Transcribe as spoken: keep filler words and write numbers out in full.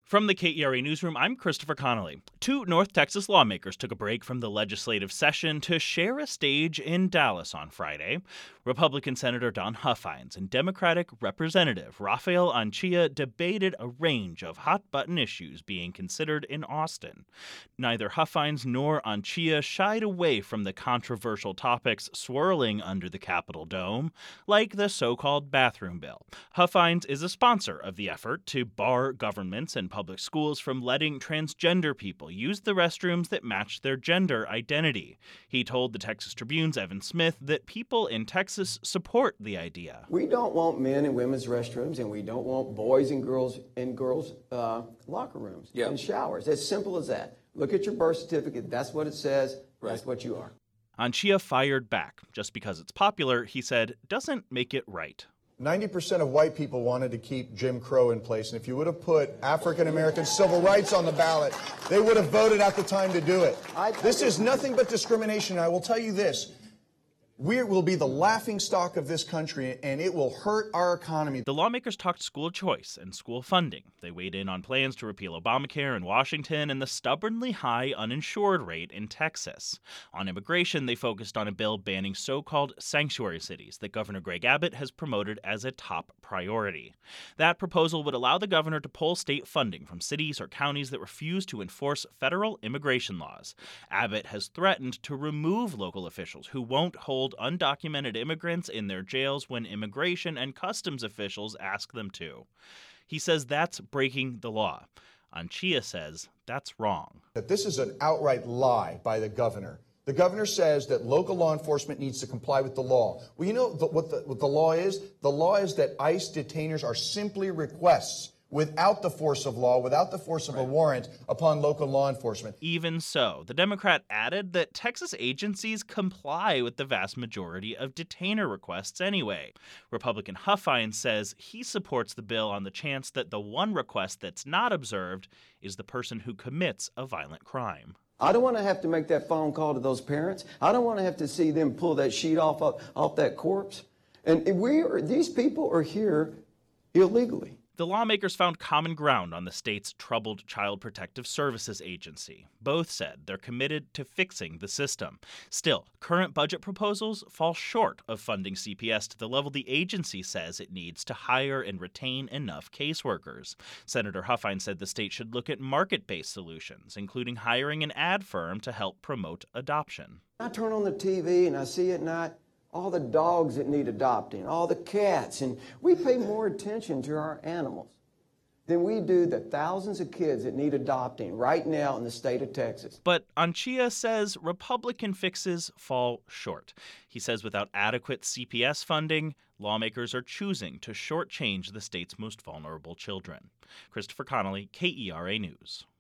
From the K E R A Newsroom, I'm Christopher Connolly. Two North Texas lawmakers took a break from the legislative session to share a stage in Dallas on Friday. Republican Senator Don Huffines and Democratic Representative Rafael Anchia debated a range of hot-button issues being considered in Austin. Neither Huffines nor Anchia shied away from the controversial topics swirling under the Capitol dome, like the so-called bathroom bill. Huffines is a sponsor of the effort to bar governments and public schools from letting transgender people use the restrooms that match their gender identity. He told the Texas Tribune's Evan Smith that people in Texas support the idea. We don't want men in women's restrooms, and we don't want boys and girls in girls' uh, locker rooms yep. and showers. As simple as that. Look at your birth certificate. That's what it says. Right. That's what you are. Anchia fired back. Just because it's popular, he said, doesn't make it right. ninety percent of white people wanted to keep Jim Crow in place, and if you would have put African American civil rights on the ballot, they would have voted at the time to do it. This is nothing but discrimination. I will tell you this. We will be the laughingstock of this country, and it will hurt our economy. The lawmakers talked school choice and school funding. They weighed in on plans to repeal Obamacare in Washington and the stubbornly high uninsured rate in Texas. On immigration, they focused on a bill banning so-called sanctuary cities that Governor Greg Abbott has promoted as a top priority. That proposal would allow the governor to pull state funding from cities or counties that refuse to enforce federal immigration laws. Abbott has threatened to remove local officials who won't hold undocumented immigrants in their jails when immigration and customs officials ask them to. He says that's breaking the law. Anchia says that's wrong. That this is an outright lie by the governor. The governor says that local law enforcement needs to comply with the law. Well, you know the, what, the, what the law is? The law is that ICE detainers are simply requests without the force of law, without the force of right. a warrant upon local law enforcement. Even so, the Democrat added that Texas agencies comply with the vast majority of detainer requests anyway. Republican Huffines says he supports the bill on the chance that the one request that's not observed is the person who commits a violent crime. I don't want to have to make that phone call to those parents. I don't want to have to see them pull that sheet off of, off that corpse. And we are, these people are here illegally. The lawmakers found common ground on the state's troubled Child Protective Services Agency. Both said they're committed to fixing the system. Still, current budget proposals fall short of funding C P S to the level the agency says it needs to hire and retain enough caseworkers. Senator Huffines said the state should look at market-based solutions, including hiring an ad firm to help promote adoption. I turn on the T V and I see at night all the dogs that need adopting, all the cats, and we pay more attention to our animals than we do the thousands of kids that need adopting right now in the state of Texas. But Anchia says Republican fixes fall short. He says without adequate C P S funding, lawmakers are choosing to shortchange the state's most vulnerable children. Christopher Connolly, K E R A News.